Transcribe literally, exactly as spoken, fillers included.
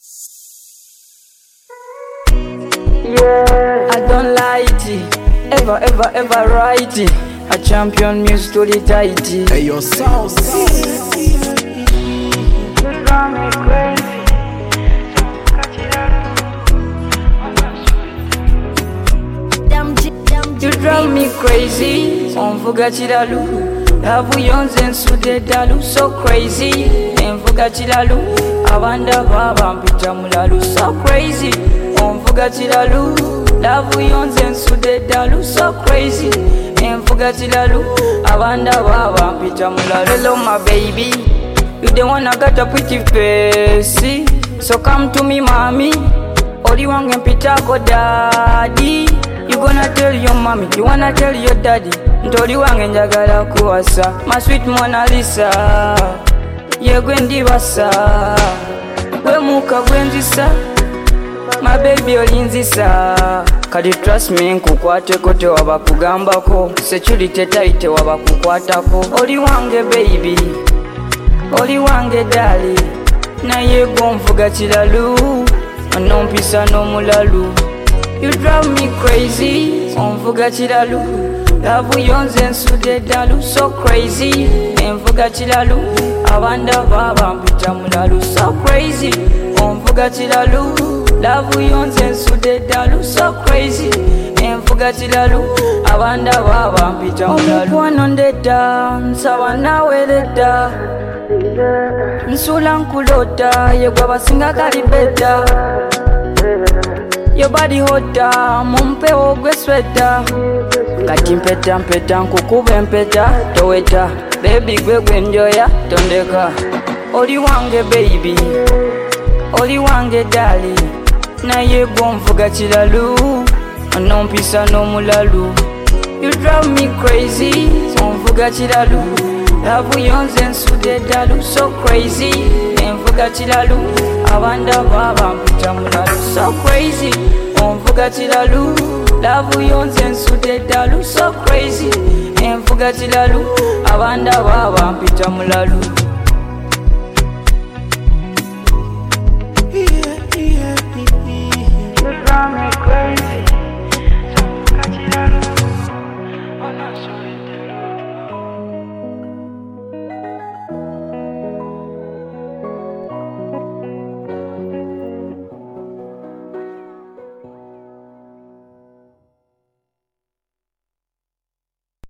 Yeah, I don't like it. Ever, ever, ever write it. A champion music to the tighty. Hey, your sound. You drive me crazy. Onvuga chiralu. Lavu yonze nsude dalu. So crazy. Envuga chiralu. Abanda baba mpita mulalu. So crazy. Onvuga chiralu. Lavu yonze nsude dalu. So crazy. Envuga chiralu. Abanda baba mpita mulalu. Hello my baby, you the one I got a pretty face. So come to me mommy. Oli wange mpita ko daddy. You gonna tell your mommy, you wanna tell your daddy. Ntoli wange njagala kuwasa. My sweet Mona Lisa. Ye gwe ndibasa. Gwe muka gwe nzisa. My baby olinzisa. Kadi trust me nkukwateko tewaba kugambako. Security tight tewaba kukwatako. Oli wange baby, oli wange dali. Naye gonvuga chiralu. Anompisa n'omulalu. You drive me crazy. Onvuga chiralu. Lavu yonze nsude dalu. So crazy. Envuga chiralu. Abanda baba mpita mulalu. So crazy. Onvuga chiralu. Lavu yonze nsude dalu. So crazy. Envuga chiralu. Abanda baba mpita mulalu. Omukwano ndeda. Nsawa nawe leda. Nsula nkulota. Yegwa basinga kali beda. Your body hotter, mumpe ogwe sweater. Kati mpeta mpeta nkukube mpeta toweta. Baby gwe gwe njoya tondeka. Oli wange baby, oli wange dali. Naye gonvuga chiralu. Anompisa n'omulalu. You drive me crazy. Onvuga chiralu. Lavu yonze nsude dalu. So crazy. Envuga chiralu. Abanda baba mpita mulalu. So crazy. Onvuga chiralu. Lavu yonze nsude dalu. So crazy. Envuga chiralu. Abanda baba mpita mulalu.